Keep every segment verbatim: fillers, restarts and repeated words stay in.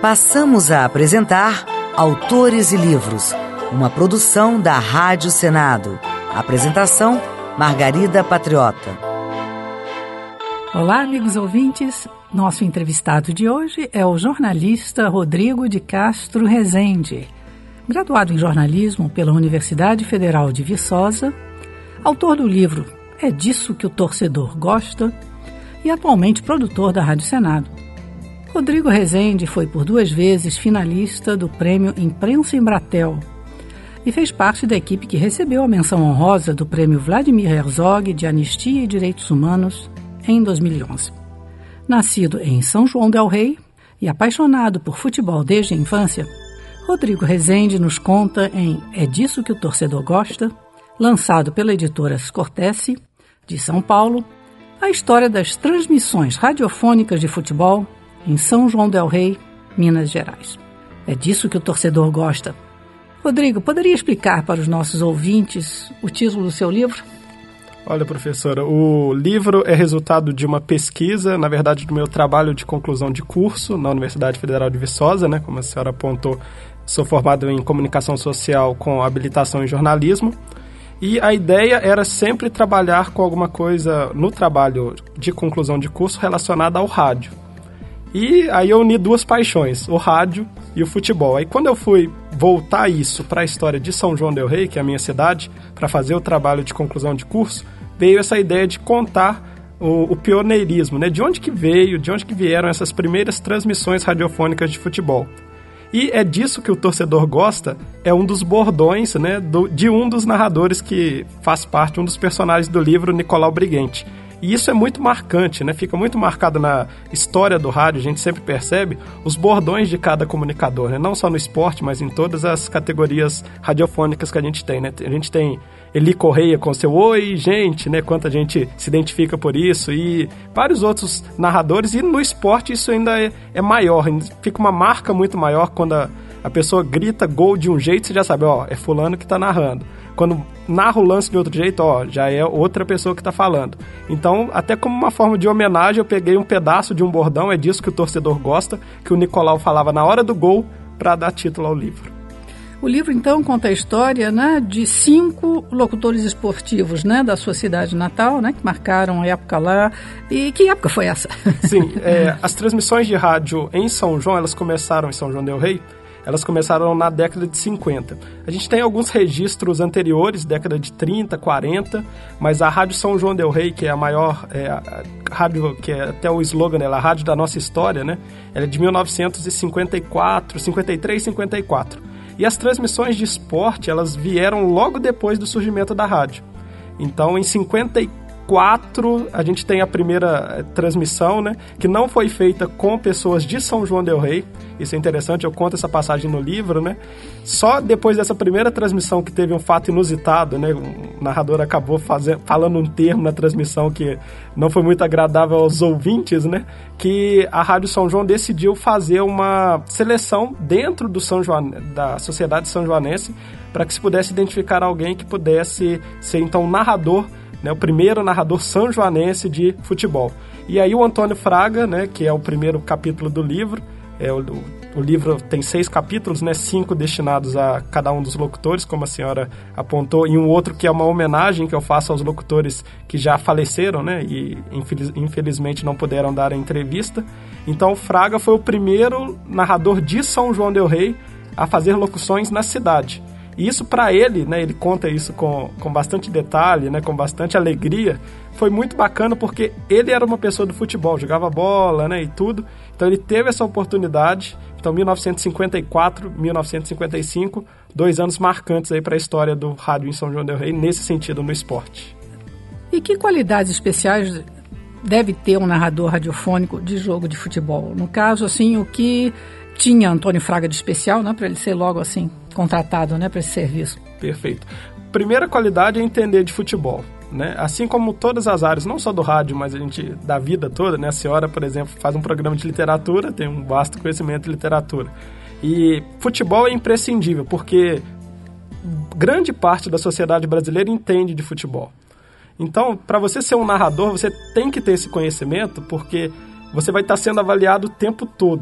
Passamos a apresentar Autores e Livros, uma produção da Rádio Senado. Apresentação, Margarida Patriota. Olá, amigos ouvintes. Nosso entrevistado de hoje é o jornalista Rodrigo de Castro Rezende, graduado em jornalismo pela Universidade Federal de Viçosa, autor do livro É Disso que o Torcedor Gosta e atualmente produtor da Rádio Senado. Rodrigo Rezende foi por duas vezes finalista do Prêmio Imprensa Embratel e fez parte da equipe que recebeu a menção honrosa do Prêmio Vladimir Herzog de Anistia e Direitos Humanos em dois mil e onze. Nascido em São João del Rei e apaixonado por futebol desde a infância, Rodrigo Rezende nos conta em É Disso que o Torcedor Gosta, lançado pela editora Scortese, de São Paulo, a história das transmissões radiofônicas de futebol em São João del Rei, Minas Gerais. É disso que o torcedor gosta. Rodrigo, poderia explicar para os nossos ouvintes o título do seu livro? Olha, professora, o livro é resultado de uma pesquisa, na verdade, do meu trabalho de conclusão de curso na Universidade Federal de Viçosa, né? Como a senhora apontou, sou formado em comunicação social com habilitação em jornalismo. E a ideia era sempre trabalhar com alguma coisa no trabalho de conclusão de curso relacionada ao rádio. E aí eu uni duas paixões, o rádio e o futebol. Aí quando eu fui voltar isso para a história de São João del Rei, que é a minha cidade, para fazer o trabalho de conclusão de curso, veio essa ideia de contar o, o pioneirismo, né? De onde que veio, de onde que vieram essas primeiras transmissões radiofônicas de futebol. E é disso que o torcedor gosta, é um dos bordões, né, do, de um dos narradores que faz parte, um dos personagens do livro, Nicolau Brighenti. E isso é muito marcante, né? Fica muito marcado na história do rádio, a gente sempre percebe os bordões de cada comunicador, né? Não só no esporte, mas em todas as categorias radiofônicas que a gente tem, né? A gente tem Eli Correia com seu oi, gente, né? Quanta gente se identifica por isso, e vários outros narradores, e no esporte isso ainda é, é maior, fica uma marca muito maior quando a, a pessoa grita gol de um jeito, você já sabe, ó, é fulano que tá narrando. Quando narra o lance de outro jeito, ó, já é outra pessoa que está falando. Então, até como uma forma de homenagem, eu peguei um pedaço de um bordão, é disso que o torcedor gosta, que o Nicolau falava na hora do gol, para dar título ao livro. O livro, então, conta a história, né, de cinco locutores esportivos, né, da sua cidade natal, né, que marcaram a época lá. E que época foi essa? Sim, é, as transmissões de rádio em São João, elas começaram em São João del Rei, elas começaram na década de cinquenta. A gente tem alguns registros anteriores, década de trinta, quarenta, mas a Rádio São João del Rei, que é a maior é, a rádio, que é até o slogan dela, a rádio da nossa história, né? Ela é de mil novecentos e cinquenta e quatro, cinquenta e três, cinquenta e quatro. E as transmissões de esporte, elas vieram logo depois do surgimento da rádio. Então, em cinquenta e quatro, a gente tem a primeira transmissão, né, que não foi feita com pessoas de São João del Rei. Isso é interessante, eu conto essa passagem no livro, né? Só depois dessa primeira transmissão que teve um fato inusitado, né? O narrador acabou fazendo, falando um termo na transmissão que não foi muito agradável aos ouvintes, né? Que a Rádio São João decidiu fazer uma seleção dentro do São João, da Sociedade São Joanense, para que se pudesse identificar alguém que pudesse ser, então, um narrador, né, o primeiro narrador sanjoanense de futebol. E aí o Antônio Fraga, né, que é o primeiro capítulo do livro, é o, o livro tem seis capítulos, né, cinco destinados a cada um dos locutores, como a senhora apontou, e um outro que é uma homenagem que eu faço aos locutores que já faleceram, né, e infeliz, infelizmente não puderam dar a entrevista. Então o Fraga foi o primeiro narrador de São João del Rei a fazer locuções na cidade. E isso para ele, né, ele conta isso com, com bastante detalhe, né, com bastante alegria, foi muito bacana porque ele era uma pessoa do futebol, jogava bola, né, e tudo. Então ele teve essa oportunidade. Então mil novecentos e cinquenta e quatro, mil novecentos e cinquenta e cinco, dois anos marcantes aí para a história do rádio em São João del Rei, nesse sentido, no esporte. E que qualidades especiais deve ter um narrador radiofônico de jogo de futebol? No caso, assim, o que tinha Antônio Fraga de especial, né, para ele ser logo assim contratado, né, para esse serviço? Perfeito. Primeira qualidade é entender de futebol, né? Assim como todas as áreas, não só do rádio, mas a gente da vida toda, né? A senhora, por exemplo, faz um programa de literatura, tem um vasto conhecimento de literatura. E futebol é imprescindível, porque grande parte da sociedade brasileira entende de futebol. Então, para você ser um narrador, você tem que ter esse conhecimento, porque você vai estar sendo avaliado o tempo todo.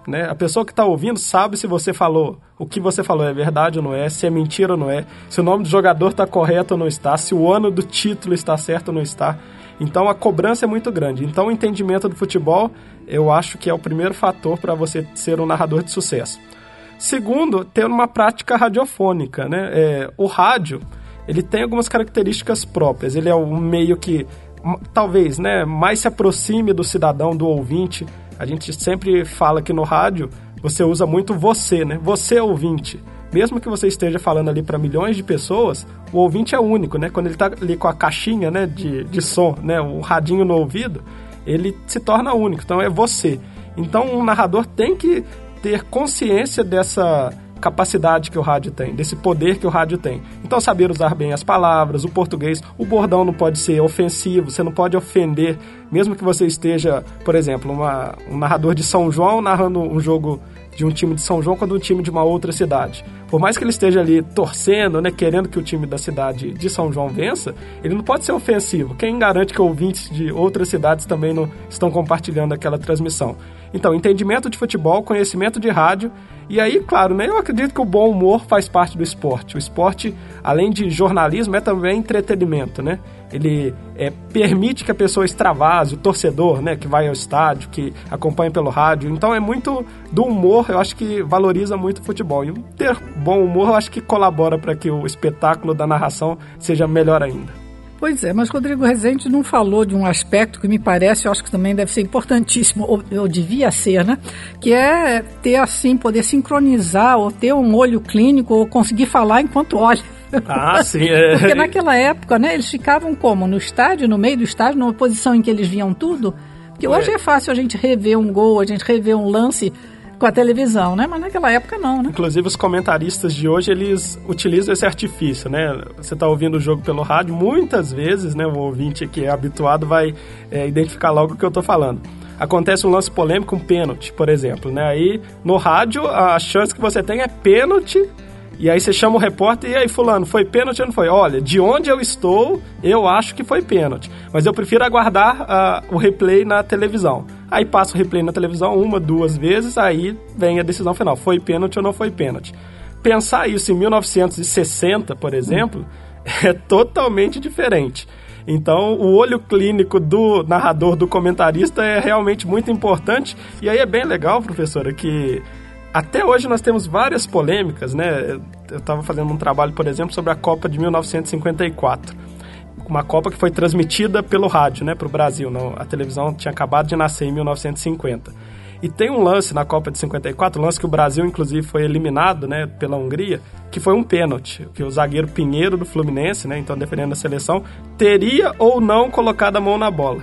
né? A pessoa que está ouvindo sabe se você falou, o que você falou é verdade ou não é, se é mentira ou não é, se o nome do jogador está correto ou não está, se o ano do título está certo ou não está. Então a cobrança é muito grande. Então o entendimento do futebol, eu acho que é o primeiro fator para você ser um narrador de sucesso. Segundo, ter uma prática radiofônica, né? É, o rádio, ele tem algumas características próprias. Ele é um meio que, talvez, né, mais se aproxime do cidadão, do ouvinte. A gente sempre fala que no rádio você usa muito você, né? Você ouvinte. Mesmo que você esteja falando ali para milhões de pessoas, o ouvinte é único, né? Quando ele está ali com a caixinha, né, de, de som, né, o radinho no ouvido, ele se torna único. Então é você. Então um narrador tem que ter consciência dessa capacidade que o rádio tem, desse poder que o rádio tem. Então saber usar bem as palavras, o português, o bordão não pode ser ofensivo, você não pode ofender, mesmo que você esteja, por exemplo, uma, um narrador de São João narrando um jogo de um time de São João contra um time de uma outra cidade. Por mais que ele esteja ali torcendo, né, querendo que o time da cidade de São João vença, ele não pode ser ofensivo. Quem garante que ouvintes de outras cidades também não estão compartilhando aquela transmissão? Então, entendimento de futebol, conhecimento de rádio, e aí, claro, né, eu acredito que o bom humor faz parte do esporte. O esporte, além de jornalismo, é também entretenimento, né? Ele é, permite que a pessoa extravase, o torcedor, né, que vai ao estádio, que acompanha pelo rádio. Então é muito do humor, eu acho que valoriza muito o futebol. E ter bom humor, eu acho que colabora para que o espetáculo da narração seja melhor ainda. Pois é, mas Rodrigo Rezende não falou de um aspecto que me parece, eu acho que também deve ser importantíssimo, ou, ou devia ser, né? Que é ter, assim, poder sincronizar, ou ter um olho clínico, ou conseguir falar enquanto olha. Ah, sim. É. Porque naquela época, né, eles ficavam como? No estádio, no meio do estádio, numa posição em que eles viam tudo? Porque é. Hoje é fácil a gente rever um gol, a gente rever um lance com a televisão, né? Mas naquela época não, né? Inclusive os comentaristas de hoje, eles utilizam esse artifício, né? Você está ouvindo o jogo pelo rádio, muitas vezes, né, o ouvinte que é habituado vai é, identificar logo o que eu estou falando. Acontece um lance polêmico, um pênalti, por exemplo, né? Aí no rádio a chance que você tem é pênalti. E aí você chama o repórter, e aí fulano, foi pênalti ou não foi? Olha, de onde eu estou, eu acho que foi pênalti. Mas eu prefiro aguardar uh, o replay na televisão. Aí passa o replay na televisão uma, duas vezes, aí vem a decisão final. Foi pênalti ou não foi pênalti? Pensar isso em mil novecentos e sessenta, por exemplo, é totalmente diferente. Então, o olho clínico do narrador, do comentarista é realmente muito importante. E aí é bem legal, professora, que até hoje nós temos várias polêmicas, né? Eu estava fazendo um trabalho, por exemplo, sobre a Copa de mil novecentos e cinquenta e quatro. Uma Copa que foi transmitida pelo rádio, né, para o Brasil. Não, a televisão tinha acabado de nascer em mil novecentos e cinquenta. E tem um lance na Copa de cinquenta e quatro, um lance que o Brasil, inclusive, foi eliminado, né, pela Hungria, que foi um pênalti, que o zagueiro Pinheiro do Fluminense, né, então defendendo a seleção, teria ou não colocado a mão na bola.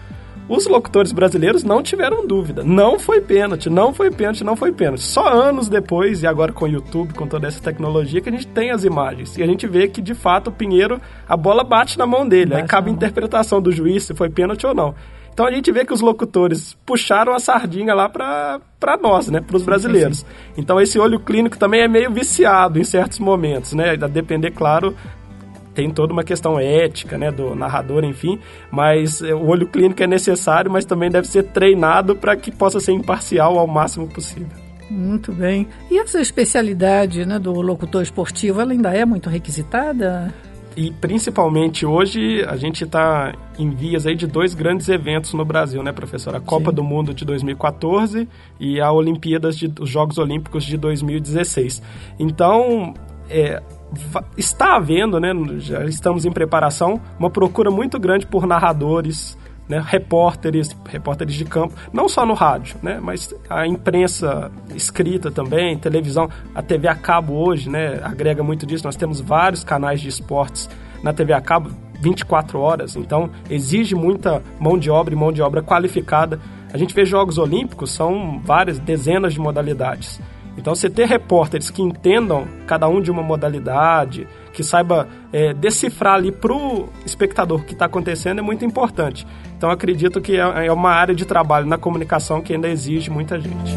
Os locutores brasileiros não tiveram dúvida. Não foi pênalti, não foi pênalti, não foi pênalti. Só anos depois, e agora com o YouTube, com toda essa tecnologia, que a gente tem as imagens. E a gente vê que, de fato, o Pinheiro, a bola bate na mão dele. Bate. Aí cabe a interpretação do juiz se foi pênalti ou não. Então a gente vê que os locutores puxaram a sardinha lá para para nós, né, para os brasileiros. Sim, sim. Então esse olho clínico também é meio viciado em certos momentos, né? A depender, claro, tem toda uma questão ética, né, do narrador, enfim, mas o olho clínico é necessário, mas também deve ser treinado para que possa ser imparcial ao máximo possível. Muito bem. E essa especialidade, né, do locutor esportivo, ela ainda é muito requisitada? E principalmente hoje a gente está em vias aí de dois grandes eventos no Brasil, né, professora? A Copa Sim. do Mundo de dois mil e quatorze e a Olimpíadas, de, os Jogos Olímpicos de dois mil e dezesseis. Então, é, está havendo, né, já estamos em preparação, uma procura muito grande por narradores, né, repórteres, repórteres de campo, não só no rádio, né, mas a imprensa escrita também, televisão, a T V a cabo hoje, né, agrega muito disso. Nós temos vários canais de esportes na T V a cabo, vinte e quatro horas, então exige muita mão de obra e mão de obra qualificada. A gente vê Jogos Olímpicos, são várias, dezenas de modalidades. Então, você ter repórteres que entendam cada um de uma modalidade, que saiba é, decifrar ali para o espectador o que está acontecendo é muito importante. Então, acredito que é uma área de trabalho na comunicação que ainda exige muita gente.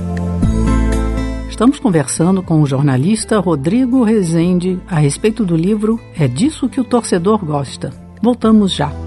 Estamos conversando com o jornalista Rodrigo Rezende a respeito do livro É Disso que o Torcedor Gosta. Voltamos já.